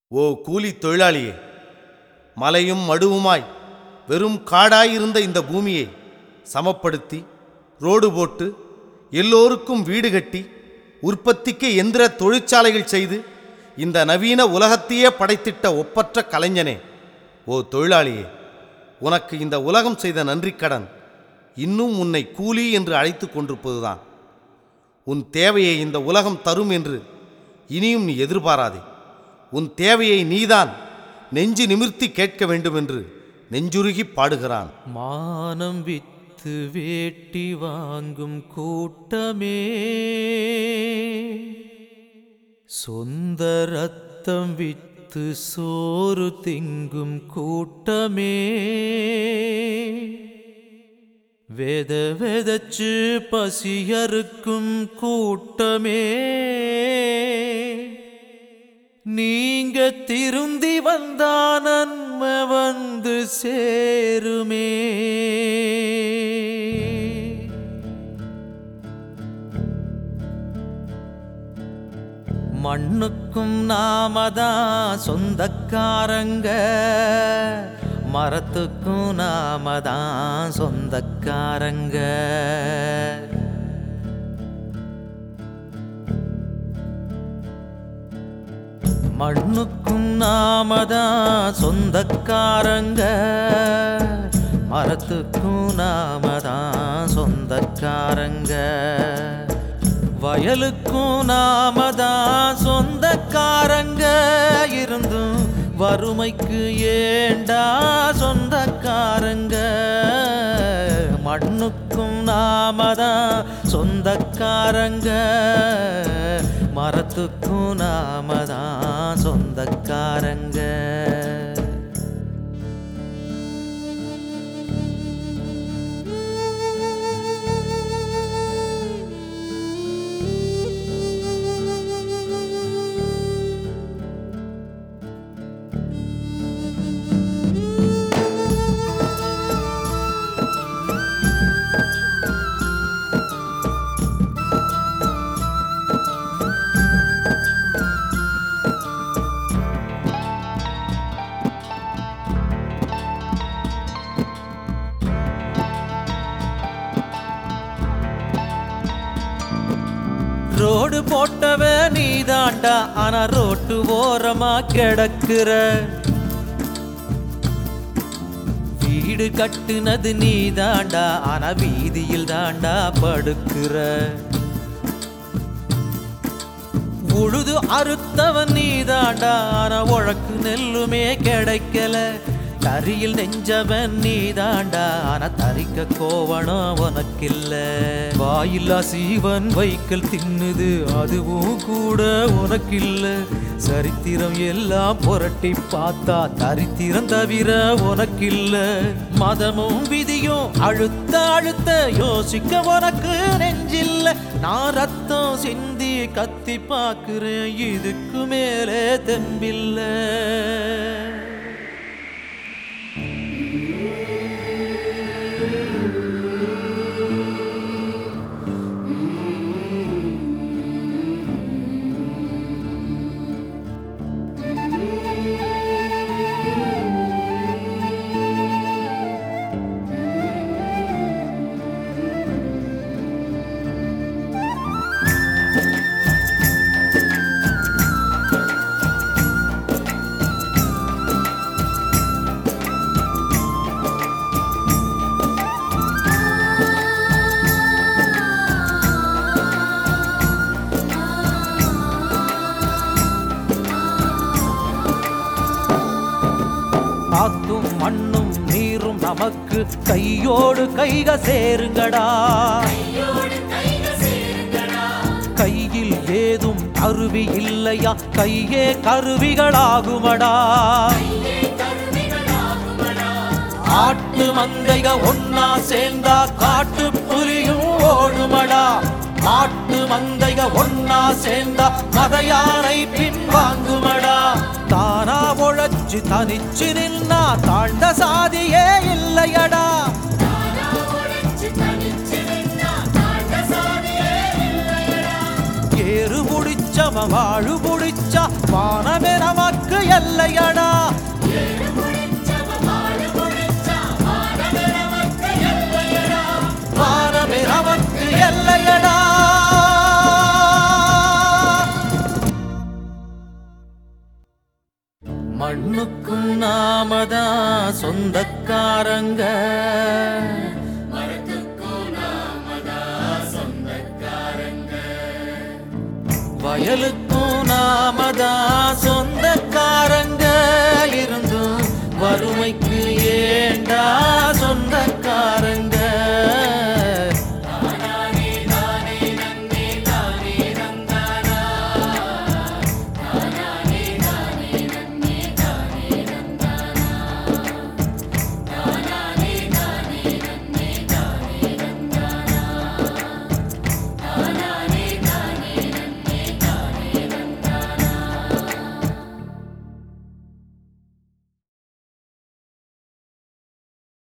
ஓ கூலி தொழிலாளியே, மலையும் மடுவுமாய் வெறும் காடாயிருந்த இந்த பூமியை சமப்படுத்தி ரோடு போட்டு எல்லோருக்கும் வீடு கட்டி உற்பத்திக்கு எந்திர தொழிற்சாலைகள் செய்து இந்த நவீன உலகத்தையே படைத்திட்ட ஒப்பற்ற கலைஞனே, ஓ தொழிலாளியே, உனக்கு இந்த உலகம் செய்த நன்றிக்கடன் இன்னும் உன்னை கூலி என்று அழைத்து கொண்டிருப்பதுதான். உன் தேவையை இந்த உலகம் தரும் என்று இனியும் நீ எதிர்பாராதே. உன் தேவையை நீதான் நெஞ்சு நிமிர்த்தி கேட்க வேண்டும் என்று நெஞ்சுருகி பாடுகிறான். மானம் வித்து வேட்டி வாங்கும் கூட்டமே, சொந்த ரத்தம் வித்து சோறு திங்கும் கூட்டமே, வெதச்சு பசியறுக்கும் கூட்டமே, நீங்க திருந்தி வந்தா நன்மை வந்து சேருமே. மண்ணுக்கும் நாமதான் சொந்தக்காரங்க, மரத்துக்கும் நாமதான் சொந்தக்காரங்க. மண்ணுக்கும் நாமதான் சொந்தக்காரங்க, மரத்துக்கும் நாமதான் சொந்தக்காரங்க, வயலுக்கும் நாமதான் சொந்தக்காரங்க. இருந்தும் வறுமைக்கு ஏண்டா சொந்தக்காரங்க. மண்ணுக்கும் நாமதான் சொந்தக்காரங்க, மரத்துக்கும் நாமதான் சொந்தக்காரங்க. ரோடு போட்டவ நீதாண்டா, ஆனா ரோட்டு ஓரமா கிடக்குற. வீடு கட்டுனது நீதாண்டா, ஆனா வீதியில் தாண்டா படுக்குற. உழுது அறுத்தவன் நீதாண்டா, ஆனா உழக்கு நெல்லுமே கிடைக்கல. தரியில் நெஞ்சவன் நீதாண்டா, ஆனா தரிக்க கோவணம் உனக்கில்ல. வாயில்லா சீவன் வைக்கல் தின்னுது, அதுவும் கூட உனக்கில்ல. சரித்திரம் எல்லாம் புரட்டி பார்த்தா தரித்திரம் தவிர உனக்கில்ல. மதமும் விதியும் அழுத்த அழுத்த யோசிக்க உனக்கு நெஞ்சில்ல. நான் ரத்தம் சிந்தி கத்தி பார்க்கிறேன், இதுக்கு மேலே தெம்பில்ல. காத்தும் மண்ணும் நீரும் நமக்கு கையோடு கைக சேருங்கடா. கையில் ஏதும் கருவி இல்லையா, கையே கருவிகளாகுமடா. ஆட்டு மந்தைக ஒன்னா சேர்ந்தா காட்டு புலியும் ஓடுமடா. மாட்டு மந்தைக ஒன்னா சேர்ந்தா மத யானை பின்வாங்குமடா. தானா உழைச்சு தனிச்சு நின்னா தாழ்ந்த சாதியே இல்லையடா. ஏறு புடிச்சவ வாழு புடிச்சா வானமே நமக்கு எல்லையடா. வானமே நமக்கு எல்லையடா. மண்ணுக்கும் நாமதான் சொந்தக்காரங்க, வயலுக்கும் நாமதான்